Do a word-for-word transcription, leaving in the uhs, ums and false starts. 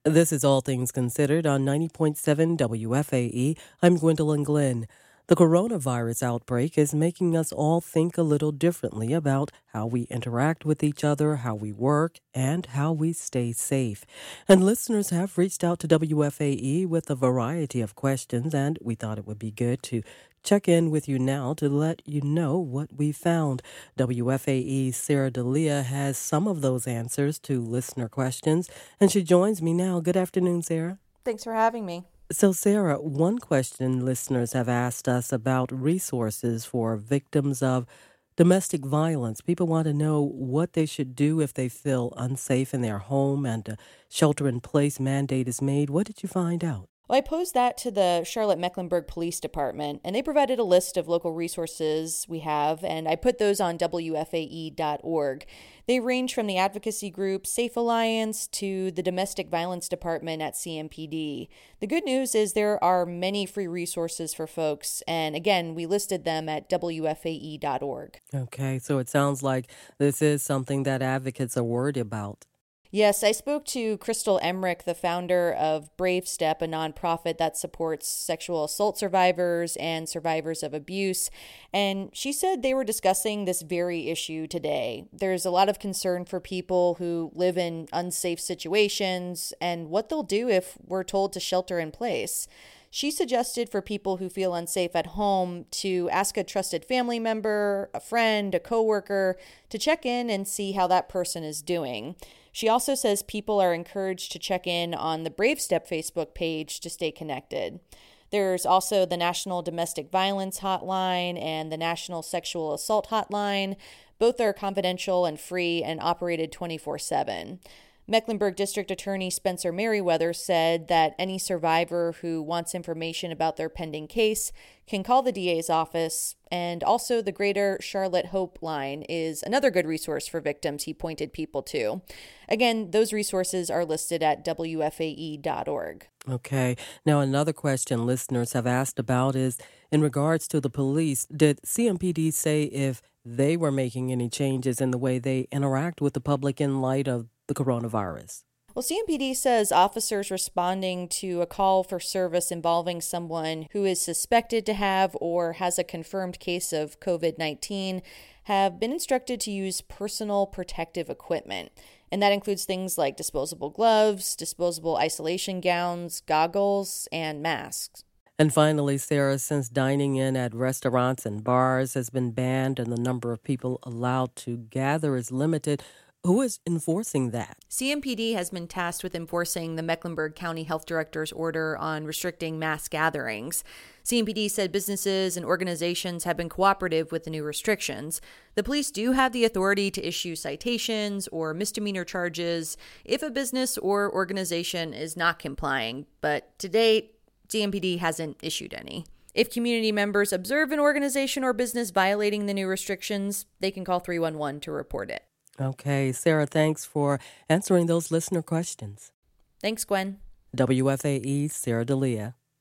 This is All Things Considered on ninety point seven W F A E. I'm Gwendolyn Glenn. The coronavirus outbreak is making us all think a little differently about how we interact with each other, how we work, and how we stay safe. And listeners have reached out to W F A E with a variety of questions, and we thought it would be good to check in with you now to let you know what we found. W F A E's Sarah D'Elia has some of those answers to listener questions, and she joins me now. Good afternoon, Sarah. Thanks for having me. So, Sarah, one question listeners have asked us about resources for victims of domestic violence. People want to know what they should do if they feel unsafe in their home and a shelter-in-place mandate is made. What did you find out? Well, I posed that to the Charlotte-Mecklenburg Police Department, and they provided a list of local resources we have, and I put those on W F A E dot org. They range from the advocacy group Safe Alliance to the Domestic Violence Department at C M P D. The good news is there are many free resources for folks, and again, we listed them at W F A E dot org. Okay, so it sounds like this is something that advocates are worried about. Yes, I spoke to Crystal Emmerich, the founder of Brave Step, a nonprofit that supports sexual assault survivors and survivors of abuse, and she said they were discussing this very issue today. There's a lot of concern for people who live in unsafe situations and what they'll do if we're told to shelter in place. She suggested for people who feel unsafe at home to ask a trusted family member, a friend, a coworker to check in and see how that person is doing. She also says people are encouraged to check in on the Brave Step Facebook page to stay connected. There's also the National Domestic Violence Hotline and the National Sexual Assault Hotline. Both are confidential and free and operated twenty-four seven. Mecklenburg District Attorney Spencer Merriweather said that any survivor who wants information about their pending case can call the D A's office, and also the Greater Charlotte Hope Line is another good resource for victims he pointed people to. Again, those resources are listed at W F A E dot org. Okay. Now, another question listeners have asked about is in regards to the police. Did C M P D say if they were making any changes in the way they interact with the public in light of the coronavirus? Well, C M P D says officers responding to a call for service involving someone who is suspected to have or has a confirmed case of covid nineteen have been instructed to use personal protective equipment. And that includes things like disposable gloves, disposable isolation gowns, goggles, and masks. And finally, Sarah, since dining in at restaurants and bars has been banned and the number of people allowed to gather is limited, who is enforcing that? C M P D has been tasked with enforcing the Mecklenburg County Health Director's order on restricting mass gatherings. C M P D said businesses and organizations have been cooperative with the new restrictions. The police do have the authority to issue citations or misdemeanor charges if a business or organization is not complying, but to date, C M P D hasn't issued any. If community members observe an organization or business violating the new restrictions, they can call three one one to report it. Okay, Sarah, thanks for answering those listener questions. Thanks, Gwen. W F A E, Sarah D'Elia.